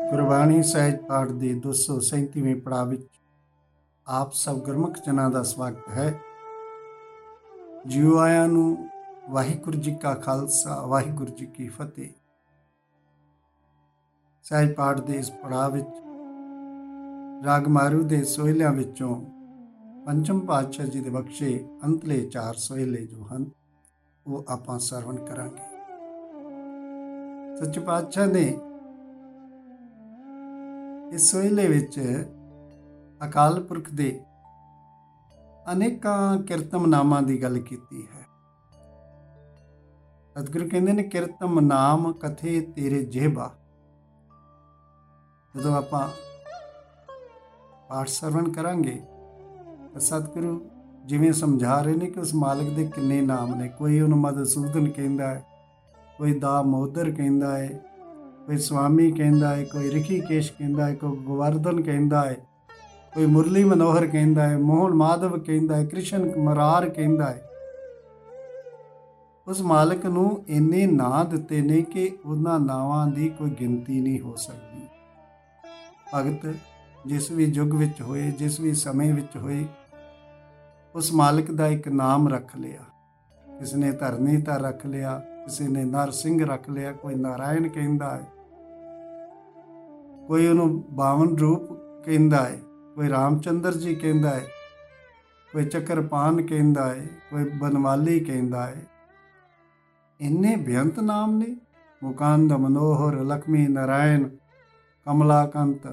ਗੁਰਬਾਣੀ ਸਹਿਜ ਪਾਠ ਦੇ 237ਵੇਂ ਪੜਾਅ ਵਿੱਚ ਆਪ ਸਭ ਗੁਰਮੁਖ ਜਨਾਂ ਦਾ ਸਵਾਗਤ ਹੈ। ਜੀਓ ਆਇਆਂ ਨੂੰ ਵਾਹਿਗੁਰੂ ਜੀ ਕਾ ਖਾਲਸਾ, ਵਾਹਿਗੁਰੂ ਜੀ ਕੀ ਫਤਿਹ। ਸਹਿਜ ਪਾਠ ਦੇ ਇਸ ਪੜਾਅ ਵਿੱਚ ਰਾਗ ਮਾਰੂ ਦੇ ਸੋਹਿਲਿਆਂ ਵਿੱਚੋਂ ਪੰਚਮ ਪਾਤਸ਼ਾਹ ਜੀ ਦੇ ਬਖਸ਼ੇ ਅੰਤਲੇ 4 ਸੋਹਿਲੇ ਜੋ ਹਨ ਉਹ ਆਪਾਂ ਸਰਵਣ ਕਰਾਂਗੇ। ਸੱਚੇ ਪਾਤਸ਼ਾਹ ਨੇ ਇਸ ਸੋਹਿਲੇ ਵਿੱਚ ਅਕਾਲ ਪੁਰਖ ਦੇ ਅਨੇਕਾਂ ਕਿਰਤਮ ਨਾਮਾਂ ਦੀ ਗੱਲ ਕੀਤੀ ਹੈ। ਸਤਿਗੁਰੂ ਕਹਿੰਦੇ ਨੇ, ਕਿਰਤਮ ਨਾਮ ਕਥੇ ਤੇਰੇ ਜੇਬਾ। ਜਦੋਂ ਆਪਾਂ ਪਾਠ ਸਰਵਣ ਕਰਾਂਗੇ ਤਾਂ ਸਤਿਗੁਰੂ ਜਿਵੇਂ ਸਮਝਾ ਰਹੇ ਨੇ ਕਿ ਉਸ ਮਾਲਕ ਦੇ ਕਿੰਨੇ ਨਾਮ ਨੇ। ਕੋਈ ਉਹਨੂੰ ਮਧੂਸੂਦਨ ਕਹਿੰਦਾ ਹੈ, ਕੋਈ ਦਾਮੋਦਰ ਕਹਿੰਦਾ ਹੈ, ਕੋਈ ਸਵਾਮੀ ਕਹਿੰਦਾ ਹੈ, ਕੋਈ ਰਿਖੀਕੇਸ਼ ਕਹਿੰਦਾ ਹੈ, ਕੋਈ ਗੋਵਰਧਨ ਕਹਿੰਦਾ ਹੈ, ਕੋਈ ਮੁਰਲੀ ਮਨੋਹਰ ਕਹਿੰਦਾ ਹੈ, ਮੋਹਨ ਮਾਧਵ ਕਹਿੰਦਾ ਹੈ, ਕ੍ਰਿਸ਼ਨ ਮਰਾਰ ਕਹਿੰਦਾ ਹੈ। ਉਸ ਮਾਲਕ ਨੂੰ ਇੰਨੇ ਨਾਂ ਦਿੱਤੇ ਨੇ ਕਿ ਉਹਨਾਂ ਨਾਵਾਂ ਦੀ ਕੋਈ ਗਿਣਤੀ ਨਹੀਂ ਹੋ ਸਕਦੀ। ਭਗਤ ਜਿਸ ਵੀ ਯੁੱਗ ਵਿੱਚ ਹੋਏ, ਜਿਸ ਵੀ ਸਮੇਂ ਵਿੱਚ ਹੋਏ, ਉਸ ਮਾਲਕ ਦਾ ਇੱਕ ਨਾਮ ਰੱਖ ਲਿਆ। ਕਿਸੇ ਨੇ ਧਰਨੀਧਰ ਰੱਖ ਲਿਆ, ਕਿਸੇ ਨੇ ਨਰ ਸਿੰਘ ਰੱਖ ਲਿਆ, ਕੋਈ ਨਾਰਾਇਣ ਕਹਿੰਦਾ ਹੈ, ਕੋਈ ਉਹਨੂੰ 52 ਰੂਪ ਕਹਿੰਦਾ ਹੈ, ਕੋਈ ਰਾਮਚੰਦਰ ਜੀ ਕਹਿੰਦਾ ਹੈ, ਕੋਈ ਚੱਕਰਪਾਨ ਕਹਿੰਦਾ ਹੈ, ਕੋਈ ਬਨਵਾਲੀ ਕਹਿੰਦਾ ਹੈ। ਇੰਨੇ ਬੇਅੰਤ ਨਾਮ ਨੇ। ਮੁਕੰਦ, ਮਨੋਹਰ, ਲక్ష్ਮੀ ਨਾਰਾਇਣ, ਕਮਲਾਕੰਤ।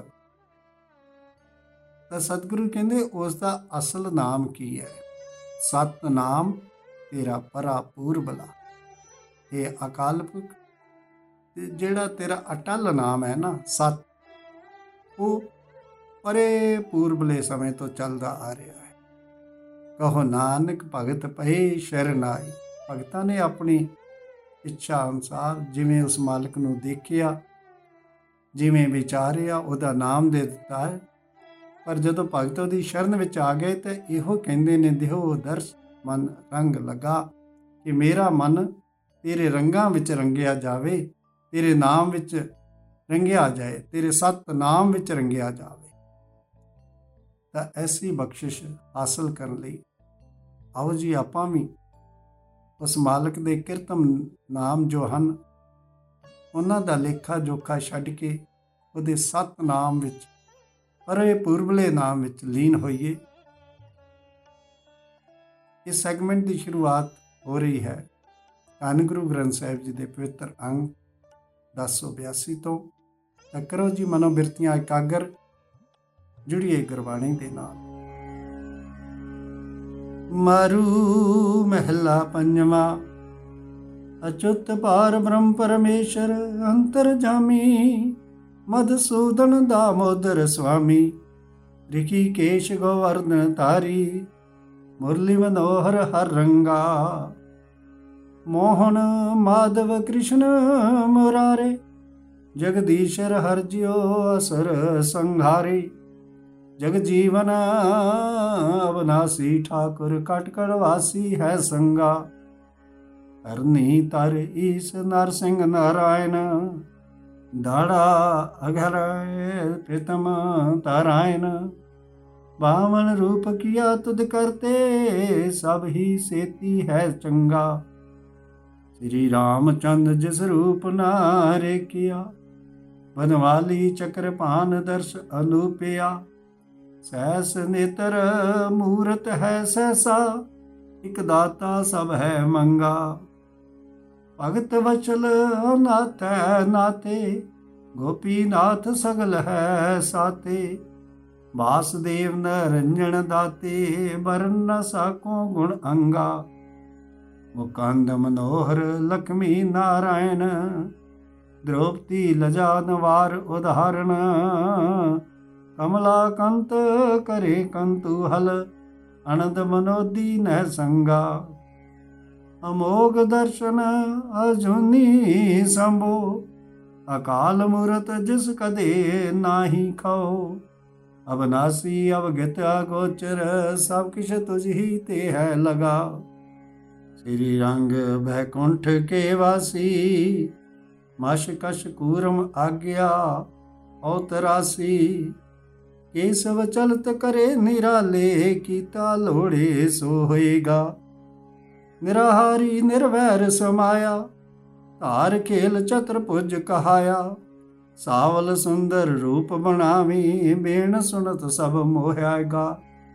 ਤਾਂ ਸਤਿਗੁਰੂ ਕਹਿੰਦੇ ਉਸ ਦਾ ਅਸਲ ਨਾਮ ਕੀ ਹੈ? ਸਤਨਾਮ ਤੇਰਾ ਪਰਾ ਪੂਰਬਲਾ। ਇਹ ਅਕਾਲ ਪੁਰਖ ਜਿਹੜਾ ਤੇਰਾ ਅਟਲ ਨਾਮ ਹੈ ਨਾ, ਸਤ, ਉਹ ਪਰੇ ਪੂਰਬਲੇ ਸਮੇਂ ਤੋਂ ਚੱਲਦਾ ਆ ਰਿਹਾ ਹੈ। ਕਹੋ ਨਾਨਕ ਭਗਤ ਪਏ ਸ਼ਰਨ ਆਏ। ਭਗਤਾਂ ਨੇ ਆਪਣੀ ਇੱਛਾ ਅਨੁਸਾਰ ਜਿਵੇਂ ਉਸ ਮਾਲਕ ਨੂੰ ਦੇਖਿਆ, ਜਿਵੇਂ ਵਿਚਾਰਿਆ, ਉਹਦਾ ਨਾਮ ਦੇ ਦਿੱਤਾ ਹੈ। ਪਰ ਜਦੋਂ ਭਗਤ ਉਹਦੀ ਸ਼ਰਨ ਵਿੱਚ ਆ ਗਏ ਤਾਂ ਇਹੋ ਕਹਿੰਦੇ ਨੇ, ਦਿਹੋ ਦਰਸ ਮਨ ਰੰਗ ਲਗਾ, ਕਿ ਮੇਰਾ ਮਨ ਤੇਰੇ ਰੰਗਾਂ ਵਿੱਚ ਰੰਗਿਆ ਜਾਵੇ, ਤੇਰੇ ਨਾਮ ਵਿੱਚ ਰੰਗਿਆ ਜਾਏ, ਤੇਰੇ ਸਤ ਨਾਮ ਵਿੱਚ ਰੰਗਿਆ ਜਾਵੇ। ਤਾਂ ਐਸੀ ਬਖਸ਼ਿਸ਼ ਹਾਸਲ ਕਰਨ ਲਈ ਆਓ ਜੀ ਆਪਾਂ ਵੀ ਉਸ ਮਾਲਕ ਦੇ ਕਿਰਤਮ ਨਾਮ ਜੋ ਹਨ ਉਹਨਾਂ ਦਾ ਲੇਖਾ ਜੋਖਾ ਛੱਡ ਕੇ ਉਹਦੇ ਸਤ ਨਾਮ ਵਿੱਚ, ਪਰੇ ਪੂਰਬਲੇ ਨਾਮ ਵਿੱਚ ਲੀਨ ਹੋਈਏ। ਇਸ ਸੈਗਮੈਂਟ ਦੀ ਸ਼ੁਰੂਆਤ ਹੋ ਰਹੀ ਹੈ ਧੰਨ ਗੁਰੂ ਗ੍ਰੰਥ ਸਾਹਿਬ ਜੀ ਦੇ ਪਵਿੱਤਰ ਅੰਗ 1082 ਤੋਂ। ਤਾਂ ਕਰੋ ਜੀ ਮਨੋਬਿਰਤੀਆਂ ਇਕਾਗਰ, ਜੁੜੀਏ ਗੁਰਬਾਣੀ ਦੇ ਨਾਲ। ਮਾਰੂ ਮਹਿਲਾ ਪੰਜਵਾਂ। ਅਚੁੱਤ ਪਾਰ ਬ੍ਰਹਮ ਪਰਮੇਸ਼ਰ ਅੰਤਰਜਾਮੀ, ਮਧੂਸੂਦਨ ਦਾਮੋਦਰ ਸਵਾਮੀ, ਰਿਖੀਕੇਸ਼ ਗੋਵਰਧਨ ਧਾਰੀ, ਮੁਰਲੀ ਮਨੋਹਰ ਹਰ ਰੰਗਾ, ਮੋਹਨ ਮਾਧਵ ਕ੍ਰਿਸ਼ਨ ਮੁਰਾਰੇ, ਜਗਦੀਸ਼ਰ ਹਰ ਜਿਉ ਅਸਰ ਸੰਘਾਰੇ, ਜਗ ਜੀਵਨ ਅਬਨਾਸੀ ਠਾਕੁਰ ਕਟ ਕੜਵਾਸੀ ਹੈ ਸੰਗਾ, ਹਰਨੀ ਤਰ ਈਸ ਨਰ ਸਿੰਘ ਨਾਰਾਇਣ, ਦਾੜਾ ਅਘਰ ਪ੍ਰੀਤਮ ਤਾਰਾਇਣ, 52 ਰੂਪ ਕੀਆ ਤੁਧ ਕਰਤੇ, ਸਭ ਹੀ ਸੇਤੀ ਹੈ ਚੰਗਾ, ਸ੍ਰੀ ਰਾਮਚੰਦ ਜਿਸ ਰੂਪ ਨਾ ਰੇਖਿਆ, ਬਨਵਾਲੀ ਚੱਕਰਪਾਨ ਦਰਸ਼ ਅਨੂਪਿਆ, ਸੈਸ ਨੇਤਰ ਮੂਰਤ ਹੈ ਸੈਸਾ, ਇਕ ਦਾਤਾ ਸਭ ਹੈ ਮੰਗਾ, ਭਗਤ ਵਚਲ ਨਾਥੈ ਨਾਤੇ, ਗੋਪੀਨਾਥ ਸਗਲ ਹੈ ਸਾਤੇ, ਵਾਸੁਦੇਵ ਨਰੰਜਨ ਦਾਤੇ, ਬਰਨ ਨ ਸਾਕੋ ਗੁਣ ਅੰਗਾ, ਮੁਕੰਦ ਮਨੋਹਰ ਲక్ష్ਮੀ ਨਾਰਾਇਣ, ਦ੍ਰੋਪਦੀ ਲਜਾ ਨਵਾਰ ਉਦਾਹਰਣ, ਕਮਲਾਕੰਤ ਕਰੇ ਕੰਤੂਹਲ, ਅਨੰਦ ਮਨੋਦੀ ਨਹਿ ਸੰਗਾ, ਅਮੋਗ ਦਰਸ਼ਨ ਅਜੂਨੀ ਸੰਭੋ, ਅਕਾਲ ਮੂਰਤ ਜਿਸ ਕਦੇ ਨਾਹੀ ਖਾਓ, ਅਬਨਾਸੀ ਅਵਗਿਤ ਅਗੋਚਰ, ਸਭ ਕਿਛ ਤੁਝ ਹੀ ਤੇ ਹੈ ਲਗਾ, ਸ੍ਰੀ ਰੰਗ ਬੈਕੁੰਠ ਕੇ ਵਾਸੀ, ਮਸ਼ ਕਸ਼ ਕੂਰਮ ਆਗਿਆ, ਔਤਰਾਸੀ। ਕੇਸਵ ਚਲਤ ਕਰੇ ਨਿਰਾਲੇ, ਕੀਤਾ ਲੋੜੇ ਸੋ ਹੋਏਗਾ। ਨਿਰਾਹਾਰੀ ਨਿਰਵੈਰ ਸਮਾਇਆ, ਧਾਰ ਖੇਲ ਚਤੁਰਭੁਜ ਕਹਾਇਆ। ਸਾਵਲ ਸੁੰਦਰ ਰੂਪ ਬਣਾਵੀ, ਬੇਣ ਸੁਣਤ ਸਭ ਮੋਹਿਆਗਾ।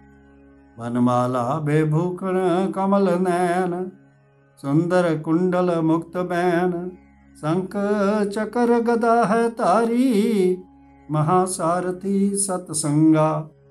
ਵਨਮਾਲਾ ਬੇਭੂਖਣ ਕਮਲ ਨੈਣ, ਸੁੰਦਰ ਕੁੰਡਲ ਮੁਕਤ ਬੈਨ। ਸੰਕ ਚਕਰ ਗਦਾ ਹੈ ਧਾਰੀ, ਮਹਾਸਾਰਥੀ ਸਤ ਸੰਗਾ।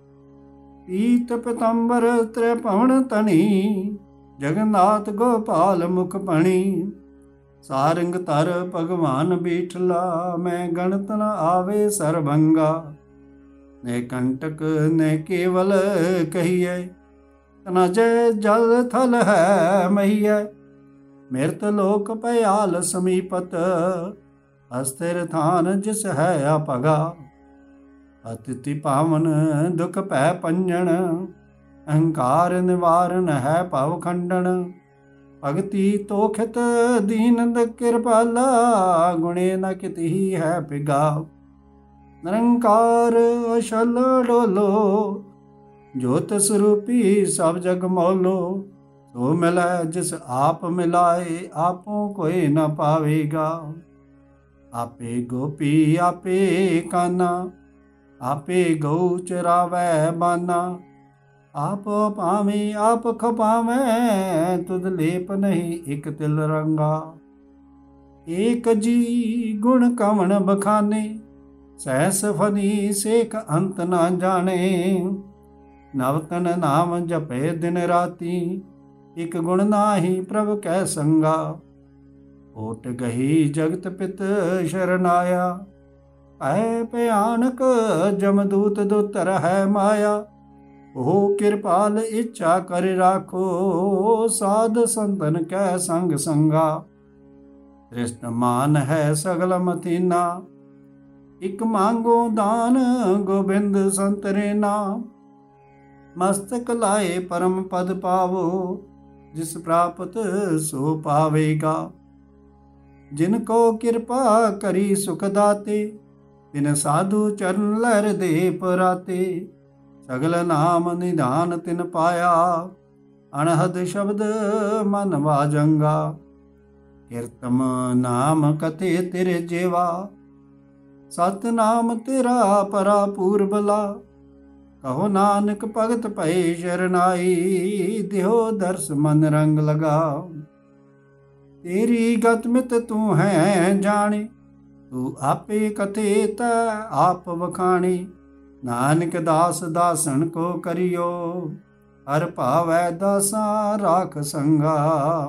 ਪੀਤ ਪੀਤੰਬਰ ਤ੍ਰਿਭਵਨ ਤਣੀ, ਜਗਨਨਾਥ ਗੋਪਾਲ ਮੁਖ ਬਣੀ। ਸਾਰੰਗ ਧਰ ਭਗਵਾਨ ਬੀਠਲਾ, ਮੈਂ ਗਣਤ ਨ ਆਵੇ ਸਰਭੰਗਾ। ਨੇ ਕੰਟਕ ਨੇ ਕੇਵਲ ਕਹੀਐ, ਤਨ ਜੈ ਜਲ ਥਲ ਹੈ ਮਹੀਐ। ਮਿਰਤ ਲੋਕ ਭਿਆਲ ਸਮੀਪਤ, ਅਸਥਿਰ ਥਾਨ ਜਿਸ ਹੈ ਅਭਗਾ। ਅਤਿਥਿ ਪਾਵਨ ਦੁਖ ਭੈ ਭੰਜਨ, ਅਹੰਕਾਰ ਨਿਵਾਰਨ ਹੈ ਭਵ ਖੰਡਨ। ਭਗਤੀ ਤੋਖਿਤ ਦੀਨੰਦ ਕਿਰਪਾਲਾ, ਗੁਣੇ ਨ ਕਿਤਿ ਹੈ ਪਿਗਾ। ਨਿਰੰਕਾਰ ਅਸ਼ਲ ਡੋਲੋ, ਜੋਤ ਸਰੂਪੀ ਸਭ ਜਗ ਮੌਲੋ। ਸੋ ਮਿਲੈ ਜਿਸ ਆਪ ਮਿਲਾਏ, ਆਪੋ ਕੋਈ ਨ ਪਾਵੇਗਾ। ਆਪੇ ਗੋਪੀ ਆਪੇ ਕਾਨਾ, ਆਪੇ ਗਊ ਚਰਾਵੈ ਬਾਨਾ। ਆਪ ਪਾਵੇਂ ਆਪ ਖਪਾਵੇਂ, ਤੁਧ ਲੇਪ ਨਹੀਂ ਇਕ ਤਿਲ ਰੰਗਾ। ਏਕ ਜੀ ਗੁਣ ਕਵਣ ਬਖਾਨੇ, ਸਹਿਸ ਫਨੀ ਸੇਖ ਅੰਤ ਨਾ ਜਾਣੇ। ਨਵਤਨ ਨਾਮ ਜਪੇ ਦਿਨ ਰਾਤੀ, ਇਕ ਗੁਣ ਨਾਹੀ ਪ੍ਰਭ ਕੈ ਸੰਗਾ। ਓਟ ਗਹੀ ਜਗਤ ਪਿਤ ਸ਼ਰਨਾਇਆ, ਭੈ ਭਿਆਨਕ ਜਮਦੂਤ ਦੁਤਰ ਹੈ ਮਾਇਆ। ਉਹ ਕਿਰਪਾਲ ਇੱਛਾ ਕਰ ਰਾਖੋ, ਸਾਧ ਸੰਤਨ ਕੈ ਸੰਗ ਸੰਗਾ। ਰਿਸ਼ਤ ਮਾਨ ਹੈ ਸਗਲ ਮਥੀਨਾ, ਇਕ ਮੰਗੋ ਦਾਨ ਗੋਬਿੰਦ ਸੰਤਰੇ ਨਾਮ। ਮਸਤਕ ਲਾਏ ਪਰਮ ਪਦ ਪਾਵੋ, ਜਿਸ ਪ੍ਰਾਪਤ ਸੋ ਪਾਵੇਗਾ। ਜਿਨ ਕੋ ਕਿਰਪਾ ਕਰੀ ਸੁਖ ਦਾਤੇ, ਤਿਨ ਸਾਧੂ ਚਰਨ ਲਹਿਰ ਦੇ ਪਰਾਤੇ। ਸਗਲ ਨਾਮ ਨਿਧਾਨ ਤਿਨ ਪਾਇਆ, ਅਣਹਦ ਸ਼ਬਦ ਮਨ ਵਾਜੰਗਾ। ਕੀਰਤਮ ਨਾਮ ਕਥੇ ਤੇਰੇ ਜੇਵਾ, ਸਤ ਨਾਮ ਤੇਰਾ ਪਰਾ ਪੂਰਬਲਾ। ਕਹੋ ਨਾਨਕ ਭਗਤ ਭਏ ਸ਼ਰਨਾਈ, ਦਿਓ ਦਰਸ ਮਨ ਰੰਗ ਲਗਾ। ਤੇਰੀ ਗਤ ਮਿਤ ਤੂੰ ਹੈ ਜਾਣੇ, ਤੂੰ ਆਪੇ ਕਥੇ ਤਾ ਆਪ ਵਖਾਣੀ। ਨਾਨਕ ਦਾਸ ਦਾਸਨ ਕੋ ਕਰਿਓ, ਹਰ ਭਾਵੈ ਦਾਸਾ ਰਾਖ ਸੰਗਾ।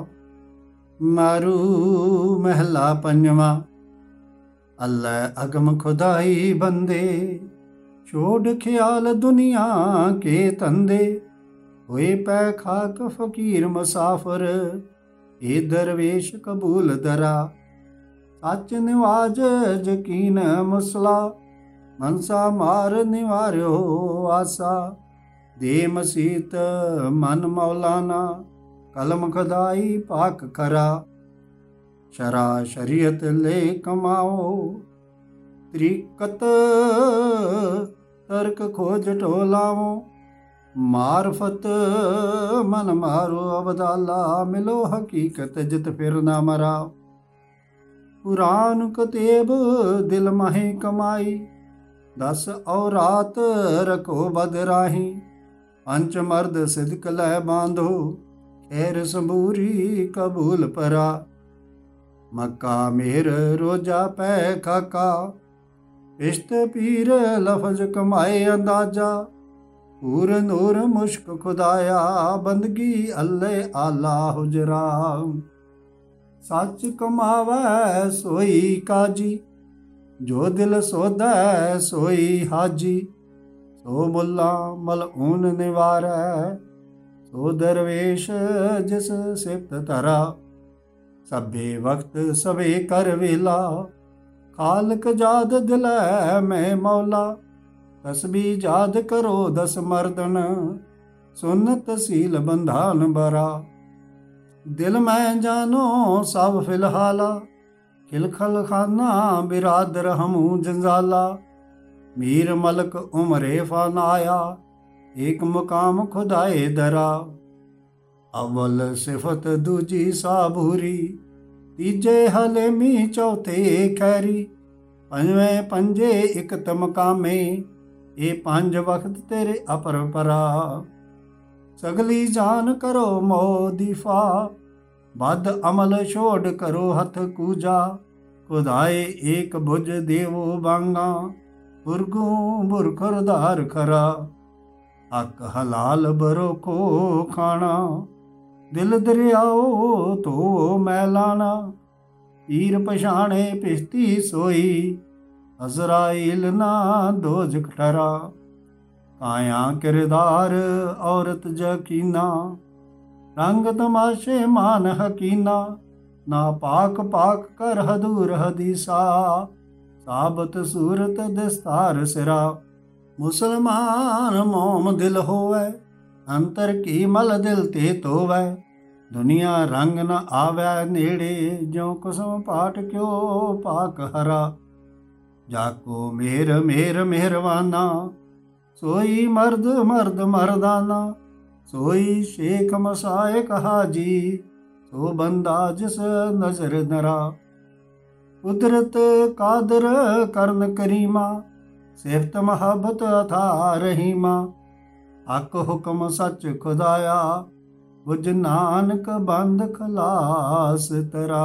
ਮਾਰੂ ਮਹਿਲਾ ਪੰਜਵਾ। ਅੱਲ੍ਹੈ ਅਗਮ ਖੁਦਾਈ ਬੰਦੇ, ਛੋੜ ਖਿਆਲ ਦੁਨੀਆ ਕੇ ਧੰਦੇ। ਹੋਏ ਪੈ ਖਾਕ ਫਕੀਰ ਮੁਸਾਫਰ, ਏ ਦਰਵੇਸ਼ ਕਬੂਲ ਦਰਾ। ਸੱਚ ਨਿਵਾਜ ਯਕੀਨ ਮੁਸਲਾ, ਮਨਸਾ ਮਾਰ ਨਿਵਾਰਿਓ ਆਸਾ। ਦੇ ਮਸੀਤ ਮਨ ਮੌਲਾਨਾ, ਕਲਮ ਖੁਦਾਈ ਪਾਕ ਖਰਾ। ਸ਼ਰਾ ਸ਼ਰੀਅਤ ਲੈ ਕਮਾਓ, ਤਰੀਕਤ ਤਰਕ ਖੋਜ ਢੋਲਾਵੋ। ਮਾਰਫਤ ਮਨ ਮਾਰੋ ਅਬਦਾਲਾ, ਮਿਲੋ ਹਕੀਕਤ ਜਿਤ ਫਿਰ ਨਾ ਮਰਾ। ਕੁਰਾਨ ਕਤੇਬ ਦਿਲ ਮਹਿ ਕਮਾਈ, 10 ਔਰਾਤ ਰਖੋ ਬਦਰਾਹੀ। ਪੰਚ ਮਰਦ ਸਿਦਕ ਲੈ ਬਾਂਧੋ, ਖੈਰ ਸੰਬੂਰੀ ਕਬੂਲ ਪਰਾ। ਮੱਕਾ ਮੇਰ ਰੋਜਾ ਪੈ ਖਾਕਾ, ਇਸ਼ਤ ਪੀਰ ਲਫਜ਼ ਕਮਾਏ ਅੰਦਾਜ਼ਾ। ਪੂਰ ਨੂਰ ਮੁਸ਼ਕ ਖੁਦਾਇਆ, ਬੰਦਗੀ ਅੱਲੇ ਆਲਾ ਹੁਜਰਾ। ਸੱਚ ਕਮਾਵੈ ਸੋਈ ਕਾਜੀ, ਜੋ ਦਿਲ ਸੋਧੈ ਸੋਈ ਹਾਜੀ। ਸੋ ਮੁੱਲਾ ਮਲਊਨ ਨਿਵਾਰੈ, ਸੋ ਦਰਵੇਸ਼ ਜਿਸ ਸਿਫਤ ਧਰਾ। ਸਭੇ ਵਕਤ ਸਭੇ ਕਰ ਵੇਲਾ, ਖਾਲਕ ਜਾਦ ਦਿਲੈ ਮੈਂ ਮੌਲਾ। ਤਸਬੀ ਜਾਦ ਕਰੋ 10 ਮਰਦਨ, ਸੁਨਤ ਸੀਲ ਬੰਧਾਨ ਬਰਾ। ਦਿਲ ਮੈਂ ਜਾਨੋ ਸਭ ਫਿਲਹਾਲਾ, ਖਿਲਖਲ ਖਾਨਾ ਬਿਰਾਦਰ ਹਮੂ ਜੰਜਾਲਾ। मीर मलक उमरे फनाया, एक मुकाम खुदाए दरा। अव्वल सिफत दूजी साबूरी, तीजे हलेमी चौथे खैरी। पंजवें पंजे इक तमकामे, ये पंज वक्त तेरे अपर परा। सगली जान करो मोदीफा, बद अमल छोड़ करो हथ कूजा। खुदाए एक भुज देवो बांगा, पुरगू बुरखुरदार खरा। हक हलाल बरोखो खाना, दिल दरियाओ तो मैलाना। पीर पछाणे पिश्ती सोई, अज़राइल ना दोजख ठरा। काया किरदार औरत यकीना, रंग तमाशे मान हकीना। ना पाक पाक कर हदूर हदीसा, साबत सूरत दस्तार सिरा। मुसलमान मोम दिल होवै, अंतर की मल दिल ते तोवै। दुनिया रंग न आवै नेड़े, ज्यों कुसुम पाट क्यों पाक हरा। जाको मेर मेर मेहरवाना, सोई मर्द मर्द मर्दाना। सोई शेख मसायक हाजी, सो बंदा जिस नजर नरा। कुदरत कादर करन करीमा, सिफत मोहब्बत अथा रहीमा। हक हुक्म सच खुदाया, बुझ नानक बंद खलास तरा।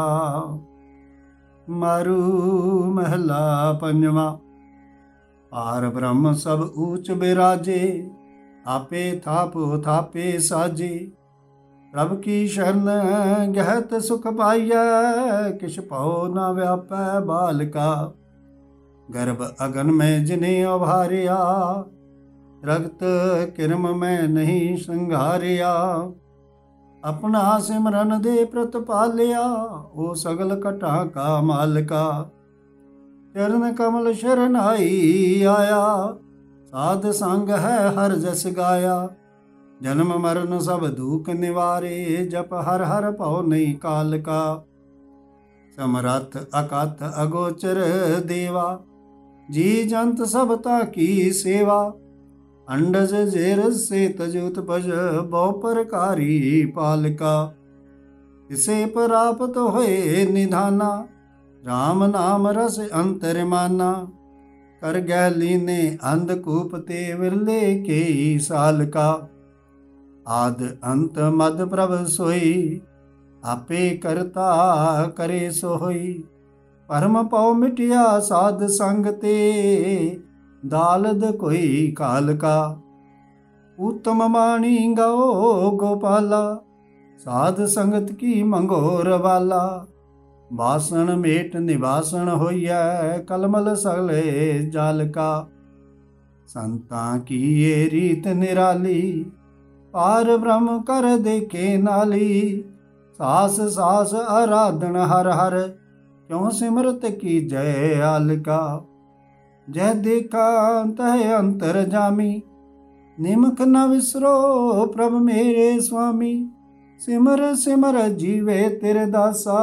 मारू महला पंजवा। पार ब्रह्म सब ऊच बिराजे, आपे थाप थापे साजे। प्रभ की शरण गहत सुख पाइयै, किछ पाओ न व्यापै बालका। गर्भ अगन में जिने उभारिया, रगत किरम में नहीं संघारिया। अपना सिमरन दे प्रतिपालिया, ओ सगल कटा का मालका। चरण कमल शरणाई आया, साध संग है हर जस गाया। जन्म मरण सब दुख निवारे, जप हर हर पौ नहीं काल का। समरथ अकथ अगोचर देवा, जी जंत सब ताकी सेवा। अंडज जेरज से तजुत पज, बहु प्रकारी पालिका। इसे प्राप्त होए निधाना, राम नाम रस अंतर माना। कर गैली ने अंधकूप ते, विरले के साल का। आद अंत मद प्रभ सोई, आपे करता करे सोई। परम पौ मिटिया साध संग ते, दालद कोई काल का। उत्तम माणी गाओ गोपाला, साध संगत की मंगोर वाला। बासन मेट निवासन होइया, कलमल सगले जाल का। संतां की ये रीत निराली, पार ब्रह्म कर देखे नाली। सास सास आराधन हर हर, क्यों सिमरत की जय आलका। जय देखा तह अंतर जामी, निमक न विसरो प्रभ मेरे स्वामी। सिमर सिमर जीवे तेरे दासा,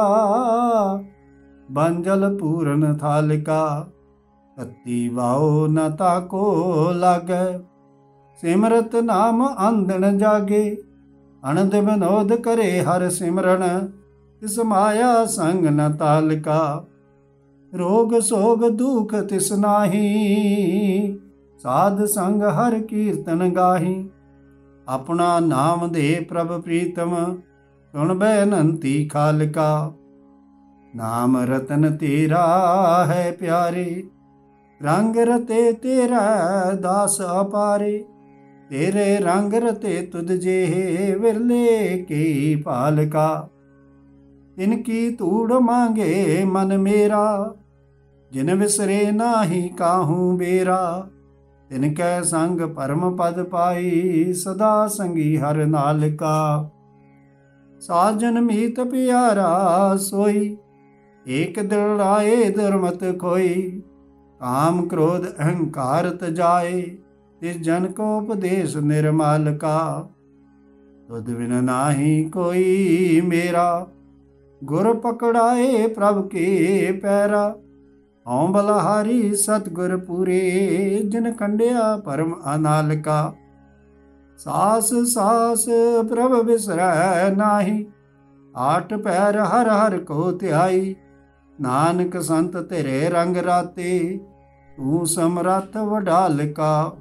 बंजल पूरन थालिका। तत्ती वाओ न ताको लागै, सिमरत नाम आंदन जागे। अनंद विनोद करे हर सिमरन, तिस माया संग न तालिका। रोग सोग दुख तिस नाही, साध संग हर कीर्तन गाही। अपना नाम दे प्रभ प्रीतम, सुन बेनंती खालका। नाम रतन तेरा है प्यारे, रंग रते तेरा दास अपारे। तेरे रंग रते तुद जे, विरले के पालका। इनकी तूड़ मांगे मन मेरा, जिन विसरे नाही काहू बेरा। तिनकै संग परम पद पाई, सदा संगी हर नालका। साजन मीत प्यारा सोई, एक दिल राए दुर्मत खोई। काम क्रोध अहंकार तजाए, तिस जन को उपदेश निर्मल का। तुद बिन नाही कोई मेरा, गुर पकड़ाए प्रभ के पैरा। ਹਉ ਬਲਹਾਰੀ ਸਤਿਗੁਰ ਪੂਰੇ, ਜਿਨ ਕੰਡਿਆ ਪਰਮ ਅਨਾਲਕਾ। ਸਾਸ ਸਾਸ ਪ੍ਰਭ ਬਿਸਰੈ ਨਾਹੀ, ਆਠ ਪੈਰ ਹਰ ਹਰ ਕੋ ਧਿਆਈ। ਨਾਨਕ ਸੰਤ ਤੇਰੇ ਰੰਗ ਰਾਤੇ, ਤੂੰ ਸਮਰੱਥ ਵਡਾਲਕਾ।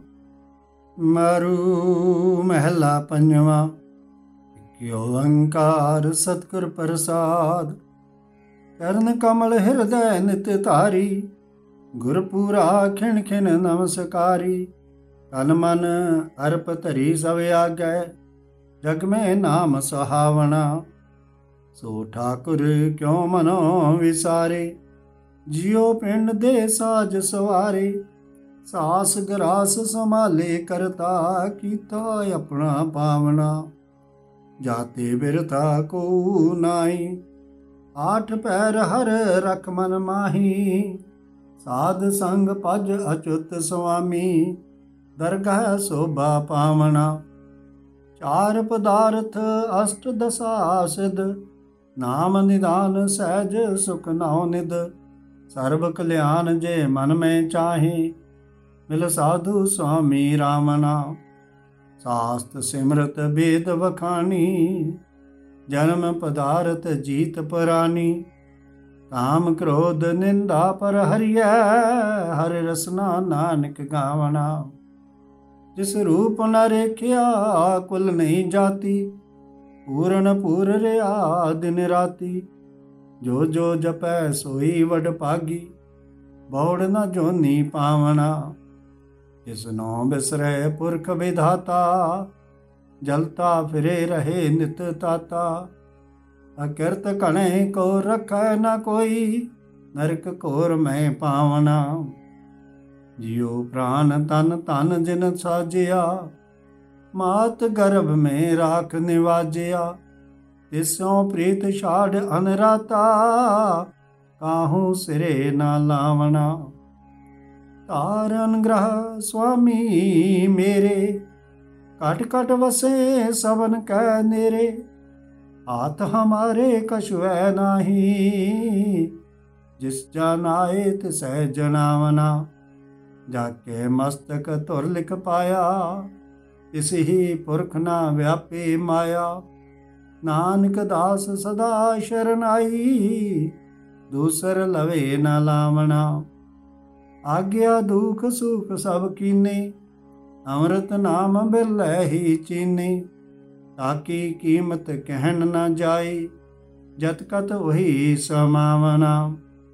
ਮਰੂ ਮਹਿਲਾ ਪੰਜਵਾ। ਇਕ ਓੰਕਾਰ ਸਤਿਗੁਰ ਪ੍ਰਸਾਦ, ਚਰਨ ਕਮਲ ਹਿਰਦੈ ਨਿਤ ਧਾਰੀ। ਗੁਰਪੂਰਾ ਖਿਣ ਖਿਣ ਨਮਸਕਾਰੀ, ਤਨ ਮਨ ਅਰਪ ਧਰੀ ਸਭ ਆਗੈ। ਜਗ ਮੈਂ ਨਾਮ ਸੁਹਾਵਣਾ, ਸੋ ਠਾਕੁਰ ਕਿਉ ਮਨੋ ਵਿਸਾਰੇ। ਜਿਉ ਪਿੰਡ ਦੇ ਸਾਜ ਸਵਾਰੇ, ਸਾਸ ਗਰਾਸ ਸੰਭਾਲੇ ਕਰਤਾ। ਕੀਤਾ ਆਪਣਾ ਪਾਵਨਾ, ਜਾਤੇ ਬਿਰਥਾ ਕੋ ਨਾਹੀ। ਆਠ ਪੈਰ ਹਰ ਰਖ ਮਨ ਮਾਹੀ, ਸਾਧ ਸੰਗ ਭਜ ਅਚੁੱਤ ਸੁਆਮੀ। ਦਰਗਹ ਸੋਭਾ ਪਾਵਨਾ, ਚਾਰ ਪਦਾਰਥ ਅਸ਼ਟ ਦਸਾ ਸਿਧ। ਨਾਮ ਨਿਦਾਨ ਸਹਿਜ ਸੁਖ ਨਉ ਨਿਧ। ਸਰਬ ਕਲਿਆਣ ਜੇ ਮਨ ਮੈਂ ਚਾਹੇ, ਮਿਲ ਸਾਧੂ ਸੁਆਮੀ ਰਾਮਨਾ। ਸਾਸਤ ਸਿਮਰਤ ਬੇਦ ਵਖਾਣੀ, ਜਨਮ ਪਦਾਰਥ ਜੀਤ ਪਰਾਨੀ। ਕਾਮ ਕ੍ਰੋਧ ਨਿੰਦਾ ਪਰ ਹਰਿਐ, ਹਰਿ ਰਸਨਾ ਨਾਨਕ ਗਾਵਣਾ। ਜਿਸ ਰੂਪ ਨ ਰੇਖਿਆ ਕੁਲ ਨਹੀਂ ਜਾਤੀ, ਪੂਰਨ ਪੂਰ ਰਿਆ ਦਿਨ ਰਾਤੀ। ਜੋ ਜੋ ਜਪੈ ਸੋਈ ਵਡ ਭਾਗੀ, ਬੌੜ ਨ ਜੋਨੀ ਪਾਵਨਾ। ਜਿਸ ਨੋ ਬਿਸਰੈ ਪੁਰਖ ਵਿਧਾਤਾ, ਜਲਤਾ ਫਿਰੇ ਰਹੇ ਨਿਤ ਤਾਤਾ। ਅਕਿਰਤ ਘਣੇ ਕੋ ਰਖੈ ਨ ਕੋਈ, ਨਰਕ ਘੋਰ ਮੈਂ ਪਾਵਨਾ। ਜਿਉ ਪ੍ਰਾਨ ਤਨ ਧਨ ਜਿਨ ਸਾਜਿਆ, ਮਾਤ ਗਰਭ ਮੈਂ ਰਾਖ ਨਿਵਾਜਿਆ। ਤਿਸੋਂ ਪ੍ਰੀਤ ਛਾੜ ਅਨਰਾਤਾ, ਕਾਹੂ ਸਿਰੇ ਨਾ ਲਾਵਣਾ। ਧਾਰ ਅਨਗ੍ਰਹ ਸੁਆਮੀ ਮੇਰੇ, ਘਟ ਘਟ ਵਸੇ ਸਭਨ ਕੈ ਨੇਰੇ। ਹਾਥ ਹਮਾਰੇ ਕਛੁਐ ਨਾਹੀ, ਜਿਸ ਜਨ ਆਏ ਤਿਸੈ ਜਨਾਵਨਾ। ਜਾਕੇ ਮਸਤਕ ਧੁਰ ਲਿਖ ਪਾਇਆ, ਤਿਸ ਹੀ ਪੁਰਖ ਨਾ ਵਿਆਪੇ ਮਾਇਆ। ਨਾਨਕ ਦਾਸ ਸਦਾ ਸ਼ਰਨਾਈ, ਦੂਸਰ ਲਵੇ ਨ ਲਾਵਣਾ। ਆਗਿਆ ਦੁਖ ਸੁਖ ਸਭ ਕੀਨੇ, ਅੰਮ੍ਰਿਤ ਨਾਮ ਬਿਰਲੈ ਹੀ ਚੀਨੇ। ਤਾਕੀ ਕੀਮਤ ਕਹਿਣ ਨ ਜਾਏ, ਜਤ ਕਤ ਵਹੀ ਸਮਾਵਨਾ।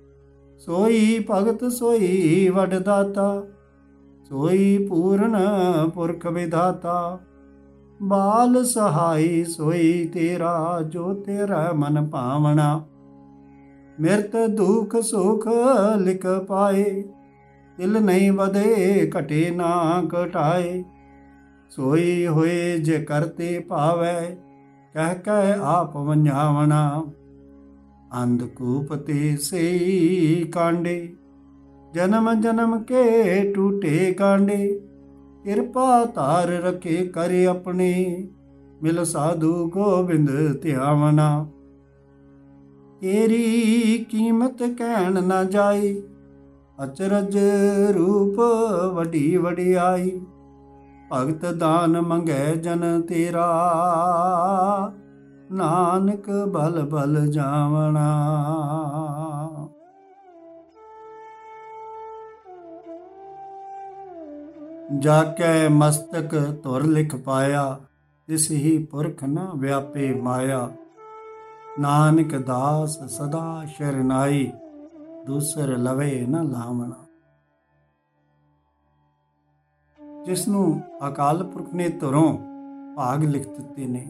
ਸੋਈ ਭਗਤ ਸੋਈ ਵਡ ਦਾਤਾ, ਸੋਈ ਪੂਰਨ ਪੁਰਖ ਵਿਧਾਤਾ। ਬਾਲ ਸਹਾਈ ਸੋਈ ਤੇਰਾ, ਜੋ ਤੇਰਾ ਮਨ ਭਾਵਣਾ। ਮਿਰਤ ਦੁਖ ਸੁਖ ਲਿਖ ਪਾਏ, ਦਿਲ ਨਹੀਂ ਵਧੇ ਘਟੇ ਨਾ ਘਟਾਏ। ਸੋਈ ਹੋਏ ਜੇ ਕਰਤੇ ਭਾਵੈ, ਕਹਿ ਕਹਿ ਆਪ ਵੰਝਾਵਣਾ। ਅੰਧਕੂਪ ਤੇ ਸਈ ਕਾਂਡੇ, ਜਨਮ ਜਨਮ ਕੇ ਟੂਟੇ ਕਾਂਡੇ। ਕਿਰਪਾ ਧਾਰ ਰਖੇ ਕਰ ਆਪਣੇ, ਮਿਲ ਸਾਧੂ ਗੋਬਿੰਦ ਧਿਆਵਨਾ। ਤੇਰੀ ਕੀਮਤ ਕਹਿਣ ਨਾ ਜਾਈ, ਅਚਰਜ ਰੂਪ ਵਡੀ ਵਡਿਆਈ। ਭਗਤ ਦਾਨ ਮੰਗੈ ਜਨ ਤੇਰਾ, ਨਾਨਕ ਬਲ ਬਲ ਜਾਵਣਾ। ਜਾਕੈ ਮਸਤਕ ਧੁਰ ਲਿਖ ਪਾਇਆ, ਤਿਸ ਹੀ ਪੁਰਖ ਨ ਵਿਆਪੇ ਮਾਇਆ। ਨਾਨਕ ਦਾਸ ਸਦਾ ਸ਼ਰਨਾਈ, ਦੂਸਰ ਲਵੇ ਨ ਲਾਵਣਾ। ਜਿਸ ਨੂੰ ਅਕਾਲ ਪੁਰਖ ਨੇ ਧੁਰੋਂ ਭਾਗ ਲਿਖ ਦਿੱਤੇ ਨੇ,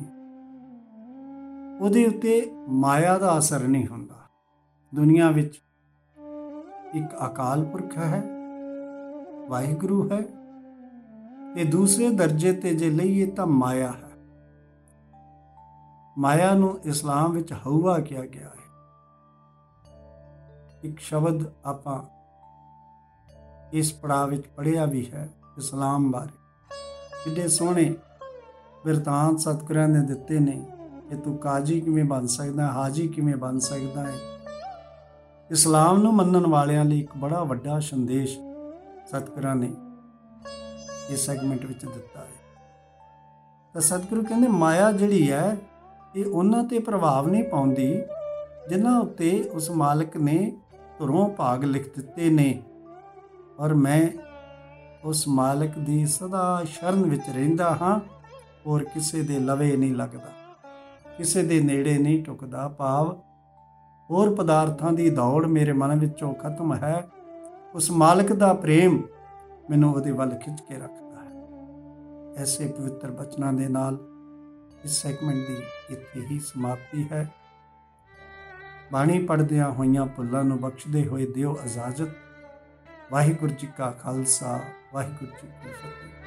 ਉਹਦੇ ਉੱਤੇ ਮਾਇਆ ਦਾ ਅਸਰ ਨਹੀਂ ਹੁੰਦਾ। ਦੁਨੀਆ ਵਿੱਚ ਇੱਕ ਅਕਾਲ ਪੁਰਖ ਹੈ, ਵਾਹਿਗੁਰੂ ਹੈ, ਤੇ ਦੂਸਰੇ ਦਰਜੇ ਤੇ ਜੇ ਲਈਏ ਤਾਂ ਮਾਇਆ ਹੈ। ਮਾਇਆ ਨੂੰ ਇਸਲਾਮ ਵਿੱਚ ਹਊਆ ਕਿਹਾ ਗਿਆ ਹੈ। ਇੱਕ ਸ਼ਬਦ ਆਪਾਂ ਇਸ ਪੜਾਅ ਵਿੱਚ ਪੜ੍ਹਿਆ ਵੀ ਹੈ ਇਸਲਾਮ ਬਾਰੇ। ਕਿੱਡੇ ਸੋਹਣੇ ਬਿਰਤਾਂਤ ਸਤਿਗੁਰਾਂ ਨੇ ਦਿੱਤੇ ਨੇ ਕਿ ਤੂੰ ਕਾਜੀ ਕਿਵੇਂ ਬਣ ਸਕਦਾ, ਹਾਜੀ ਕਿਵੇਂ ਬਣ ਸਕਦਾ ਹੈ। ਇਸਲਾਮ ਨੂੰ ਮੰਨਣ ਵਾਲਿਆਂ ਲਈ ਇੱਕ ਬੜਾ ਵੱਡਾ ਸੰਦੇਸ਼ ਸਤਿਗੁਰਾਂ ਨੇ ਇਸ ਸੈਗਮੈਂਟ ਵਿੱਚ ਦਿੱਤਾ ਹੈ। ਤਾਂ ਸਤਿਗੁਰੂ ਕਹਿੰਦੇ ਮਾਇਆ ਜਿਹੜੀ ਹੈ ਇਹ ਉਹਨਾਂ ਤੇ ਪ੍ਰਭਾਵ ਨਹੀਂ ਪਾਉਂਦੀ ਜਿਨ੍ਹਾਂ ਉੱਤੇ ਉਸ ਮਾਲਕ ਨੇ ਧੁਰੋਂ ਭਾਗ ਲਿਖ ਦਿੱਤੇ ਨੇ, ਔਰ ਮੈਂ ਉਸ ਮਾਲਕ ਦੀ ਸਦਾ ਸ਼ਰਨ ਵਿੱਚ ਰਹਿੰਦਾ ਹਾਂ, ਔਰ ਕਿਸੇ ਦੇ ਲਵੇ ਨਹੀਂ ਲੱਗਦਾ, ਕਿਸੇ ਦੇ ਨੇੜੇ ਨਹੀਂ ਟੁਕਦਾ। ਭਾਵ ਹੋਰ ਪਦਾਰਥਾਂ ਦੀ ਦੌੜ ਮੇਰੇ ਮਨ ਵਿੱਚੋਂ ਖਤਮ ਹੈ। ਉਸ ਮਾਲਕ ਦਾ ਪ੍ਰੇਮ ਮੈਨੂੰ ਉਹਦੇ ਵੱਲ ਖਿੱਚ ਕੇ ਰੱਖਦਾ ਹੈ। ਐਸੇ ਪਵਿੱਤਰ ਬਚਨਾਂ ਦੇ ਨਾਲ ਇਸ ਸੈਗਮੈਂਟ ਦੀ ਇੱਥੇ ਹੀ ਸਮਾਪਤੀ ਹੈ। ਬਾਣੀ ਪੜ੍ਹਦਿਆਂ ਹੋਈਆਂ ਭੁੱਲਾਂ ਨੂੰ ਬਖਸ਼ਦੇ ਹੋਏ ਦਿਓ ਇਜਾਜ਼ਤ। ਵਾਹਿਗੁਰੂ ਜੀ ਕਾ ਖਾਲਸਾ, ਵਾਹਿਗੁਰੂ ਜੀ ਕੀ ਫਤਿਹ।